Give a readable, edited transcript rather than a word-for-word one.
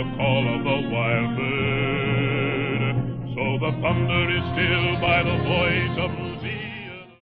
call of the wild bird. So the thunder is stilled by the voice of